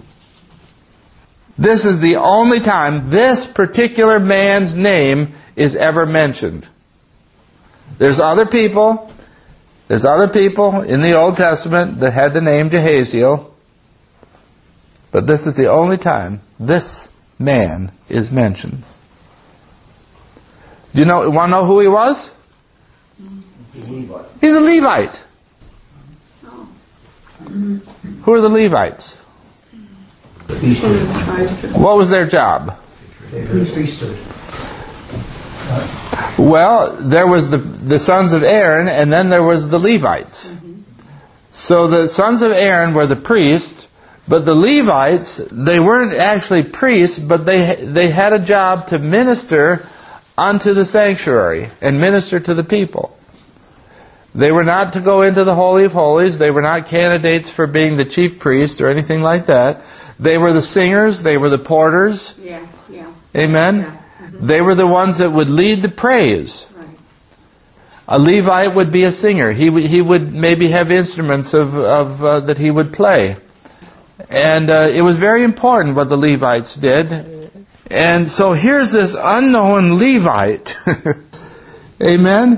A: This is the only time this particular man's name is ever mentioned. There's other people... There's other people in the Old Testament that had the name Jehaziel, but this is the only time this man is mentioned. Do you know? Want to know who he was?
C: Levite.
A: He's a Levite.
D: Oh.
A: Who are the Levites? What was their job?
C: They were the priesthood.
A: Well, there was the the sons of Aaron, and then there was the Levites.
D: Mm-hmm.
A: So the sons of Aaron were the priests, but the Levites, they weren't actually priests, but they they had a job to minister unto the sanctuary and minister to the people. They were not to go into the Holy of Holies. They were not candidates for being the chief priest or anything like that. They were the singers. They were the porters.
D: Yeah, yeah.
A: Amen?
D: Yeah. Mm-hmm.
A: They were the ones that would lead the praise.
D: Right.
A: A Levite would be a singer. He would, he would maybe have instruments of, of uh, that he would play. And uh, it was very important what the Levites did. And so here's this unknown Levite, amen,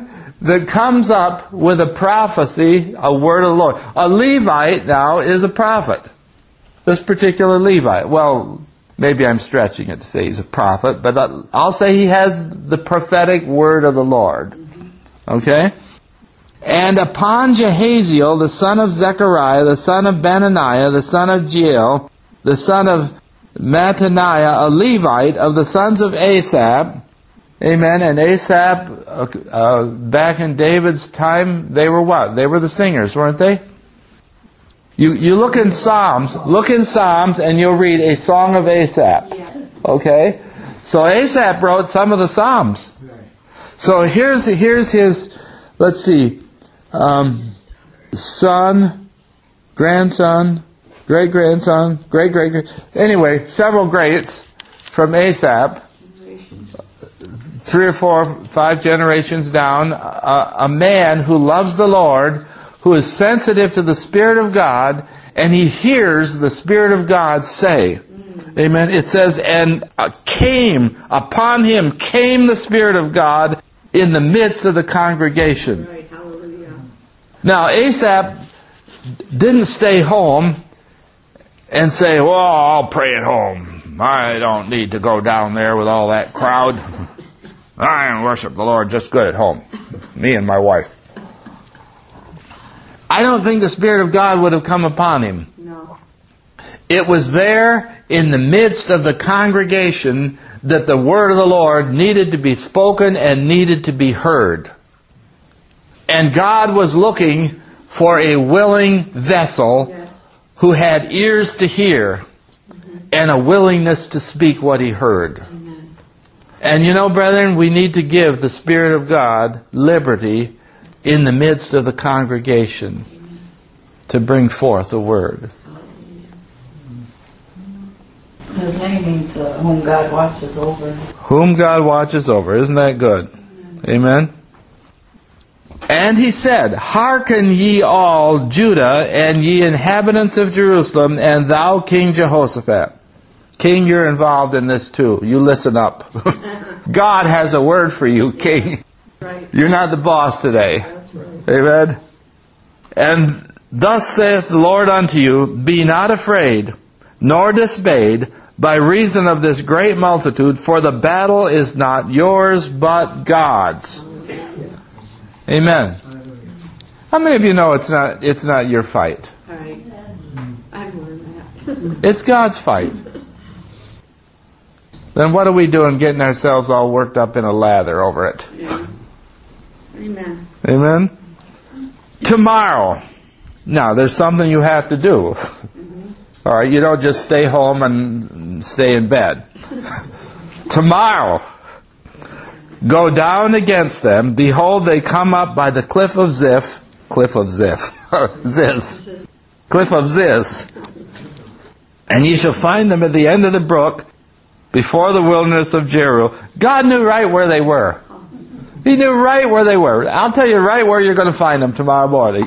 A: that comes up with a prophecy, a word of the Lord. A Levite now is a prophet. This particular Levite. Well, maybe I'm stretching it to say he's a prophet, but I'll say he has the prophetic word of the Lord. Okay? And upon Jehaziel, the son of Zechariah, the son of Benaniah, the son of Jeiel, the son of Mattaniah, a Levite of the sons of Asaph. Amen. And Asaph, uh, back in David's time, they were what? They were the singers, weren't they? You you look in Psalms, look in Psalms, and you'll read a song of Asaph. Okay? So Asaph wrote some of the Psalms. So here's here's his, let's see, um, son, grandson, great-grandson, great-great-great, anyway, several greats from Asaph, three or four, five generations down, a, a man who loves the Lord, who is sensitive to the Spirit of God, and he hears the Spirit of God say, mm. Amen, it says, and uh, came, upon him came the Spirit of God in the midst of the congregation.
B: Right, hallelujah.
A: Now, Asaph didn't stay home and say, well, I'll pray at home. I don't need to go down there with all that crowd. I can worship the Lord just good at home. Me and my wife. I don't think the Spirit of God would have come upon him.
B: No.
A: It was there in the midst of the congregation that the word of the Lord needed to be spoken and needed to be heard. And God was looking for a willing vessel
B: Yes.
A: who had ears to hear
B: Mm-hmm.
A: and a willingness to speak what he heard.
B: Amen.
A: And you know, brethren, we need to give the Spirit of God liberty in the midst of the congregation
B: Amen.
A: to bring forth the word.
D: His name means uh, whom God watches over.
A: Whom God watches over. Isn't that good?
B: Amen.
A: Amen. And he said, Hearken ye all Judah, and ye inhabitants of Jerusalem, and thou King Jehoshaphat. King, you're involved in this too. You listen up. God has a word for you, King.
B: Right.
A: You're not the boss today.
B: That's right.
A: Amen. And thus saith the Lord unto you, Be not afraid, nor dismayed, by reason of this great multitude, for the battle is not yours, but God's. Amen. How many of you know it's not it's not your fight?
B: All right. I've learned that.
A: It's God's fight. Then what are we doing getting ourselves all worked up in a lather over it?
B: Yeah. Amen.
A: Amen? Tomorrow. Now, there's something you have to do.
B: Mm-hmm.
A: All right, you don't just stay home and stay in bed. Tomorrow. Go down against them. Behold, they come up by the cliff of Ziph. Cliff of Ziph. Ziz. Cliff of Ziz. And ye shall find them at the end of the brook, before the wilderness of Jeru. God knew right where they were. He knew right where they were. I'll tell you right where you're going to find them tomorrow morning.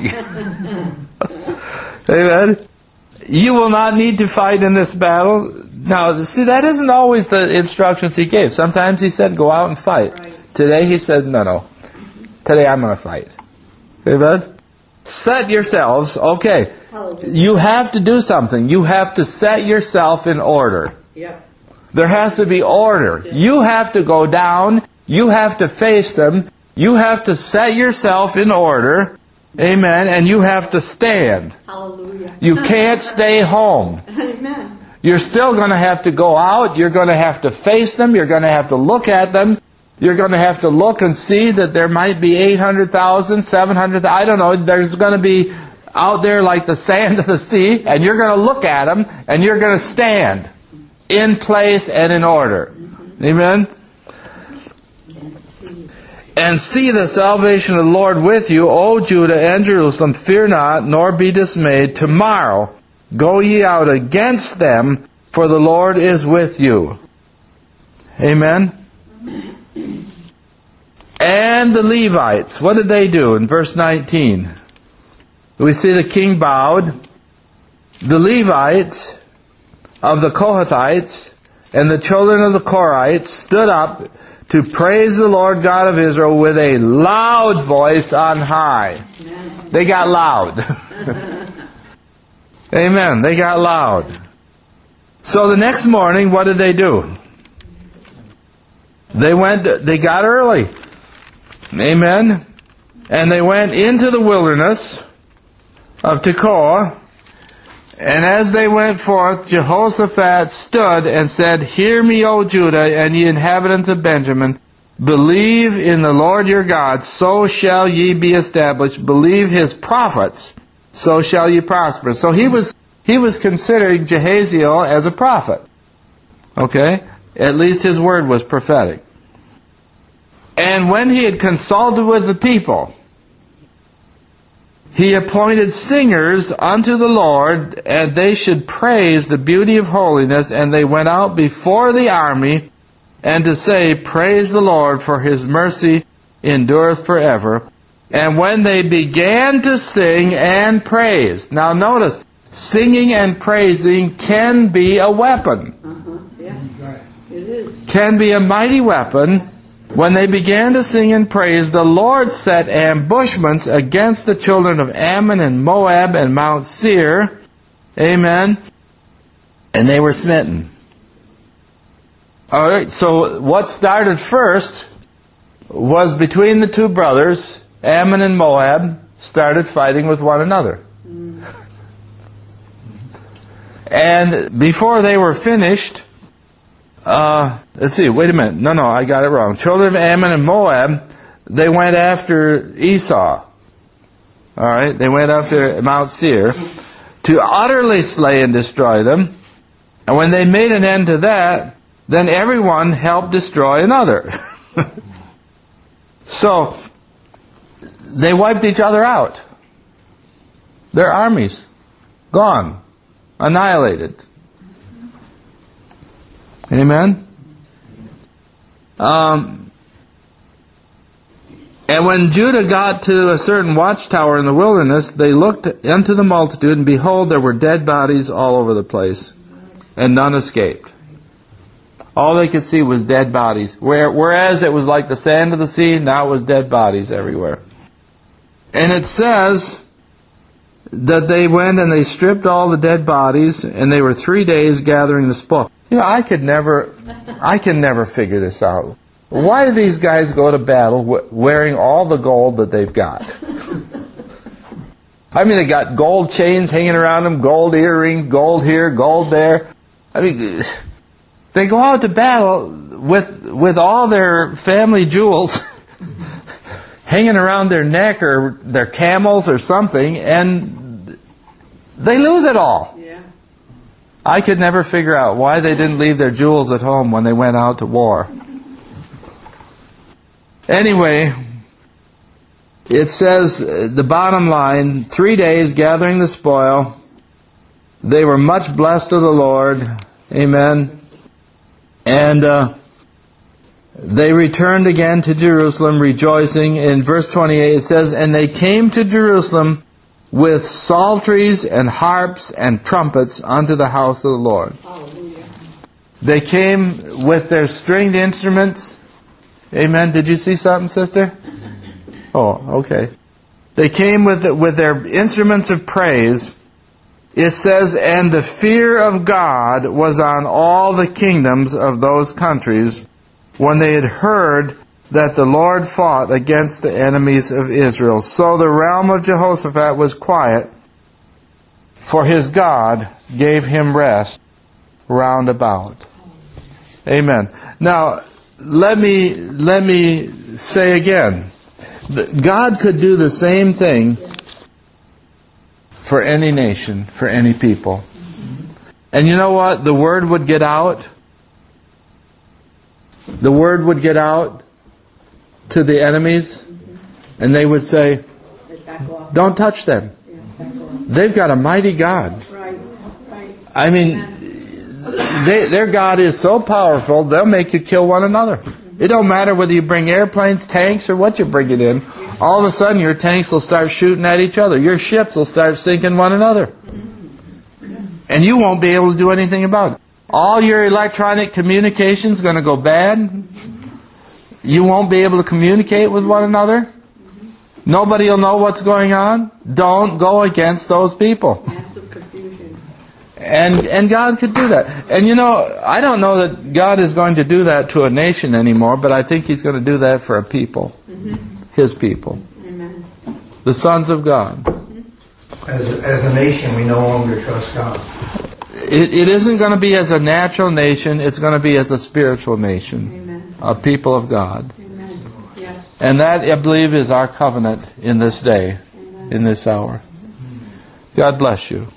A: Amen. You will not need to fight in this battle. Now, see, that isn't always the instructions he gave. Sometimes he said, go out and fight.
B: Right.
A: Today he said, no, no. Today I'm going to fight. Amen? Set yourselves, okay.
B: Hallelujah.
A: You have to do something. You have to set yourself in order.
B: Yep.
A: There has to be order. You have to go down. You have to face them. You have to set yourself in order. Amen. And you have to stand.
B: Hallelujah.
A: You can't stay home.
B: Amen.
A: You're still going to have to go out. You're going to have to face them. You're going to have to look at them. You're going to have to look and see that there might be eight hundred thousand, seven hundred thousand, I don't know. There's going to be out there like the sand of the sea, and you're going to look at them, and you're going to stand in place and in order. Amen? And see the salvation of the Lord with you, O Judah and Jerusalem. Fear not, nor be dismayed. Tomorrow go ye out against them, for the Lord is with you. Amen? And the Levites, what did they do in verse nineteen? We see the king bowed. The Levites of the Kohathites and the children of the Korites stood up to praise the Lord God of Israel with a loud voice on high. They got loud. Amen. They got loud. So the next morning, what did they do? They went, they got early. Amen. And they went into the wilderness of Tekoa. And as they went forth, Jehoshaphat stood and said, Hear me, O Judah, and ye inhabitants of Benjamin. Believe in the Lord your God, so shall ye be established. Believe his prophets, so shall ye prosper. So he was he was considering Jehaziel as a prophet. Okay? At least his word was prophetic. And when he had consulted with the people, he appointed singers unto the Lord, and they should praise the beauty of holiness, and they went out before the army, and to say, Praise the Lord, for his mercy endureth forever. And when they began to sing and praise, now notice, singing and praising can be a weapon.
D: Uh-huh. Yeah. It is.
A: Can be a mighty weapon. When they began to sing and praise, the Lord set ambushments against the children of Ammon and Moab and Mount Seir. Amen. And they were smitten. Alright, so what started first was between the two brothers, Ammon and Moab, started fighting with one another. Mm. And before they were finished, Uh, let's see, wait a minute. No, no, I got it wrong. Children of Ammon and Moab, they went after Esau. Alright, they went after Mount Seir to utterly slay and destroy them. And when they made an end to that, then everyone helped destroy another. So, they wiped each other out. Their armies, gone, annihilated. Amen? Um, and when Judah got to a certain watchtower in the wilderness, they looked into the multitude, and behold, there were dead bodies all over the place, and none escaped. All they could see was dead bodies. Where, whereas it was like the sand of the sea, now it was dead bodies everywhere. And it says that they went and they stripped all the dead bodies, and they were three days gathering the spoil. You know, I could never, I can never figure this out. Why do these guys go to battle wearing all the gold that they've got? I mean, they got gold chains hanging around them, gold earrings, gold here, gold there. I mean, they go out to battle with with all their family jewels hanging around their neck or their camels or something, and they lose it all. I could never figure out why they didn't leave their jewels at home when they went out to war. Anyway, it says, the bottom line, three days gathering the spoil. They were much blessed of the Lord. Amen. And uh, they returned again to Jerusalem rejoicing. In verse twenty-eight it says, And they came to Jerusalem with psalteries and harps and trumpets unto the house of the Lord. Hallelujah. They came with their stringed instruments. Amen. Did you see something, sister? Oh, okay. They came with with their instruments of praise. It says, And the fear of God was on all the kingdoms of those countries when they had heard that the Lord fought against the enemies of Israel. So the realm of Jehoshaphat was quiet, for his God gave him rest round about. Amen. Now, let me let me say again, God could do the same thing for any nation, for any people. And you know what? The word would get out. The word would get out to the enemies, and they would say, don't touch them. They've got a mighty God. I mean, they, their God is so powerful, they'll make you kill one another. It don't matter whether you bring airplanes, tanks, or what you bring it in. All of a sudden, your tanks will start shooting at each other. Your ships will start sinking one another. And you won't be able to do anything about it. All your electronic communication's going to go bad. you won't be able to communicate with one another. Nobody will know what's going on. Don't go against those people.
B: Massive confusion.
A: And and God could do that. And you know, I don't know that God is going to do that to a nation anymore, but I think He's going to do that for a people.
B: Mm-hmm.
A: His people.
B: Amen.
A: The sons of God.
C: As a, as a nation, we no longer trust God.
A: It, it isn't going to be as a natural nation. It's going to be as a spiritual nation.
B: Amen.
A: A people of God.
B: Amen. Yes.
A: And that, I believe, is our covenant in this day,
B: Amen.
A: in this hour. God bless you.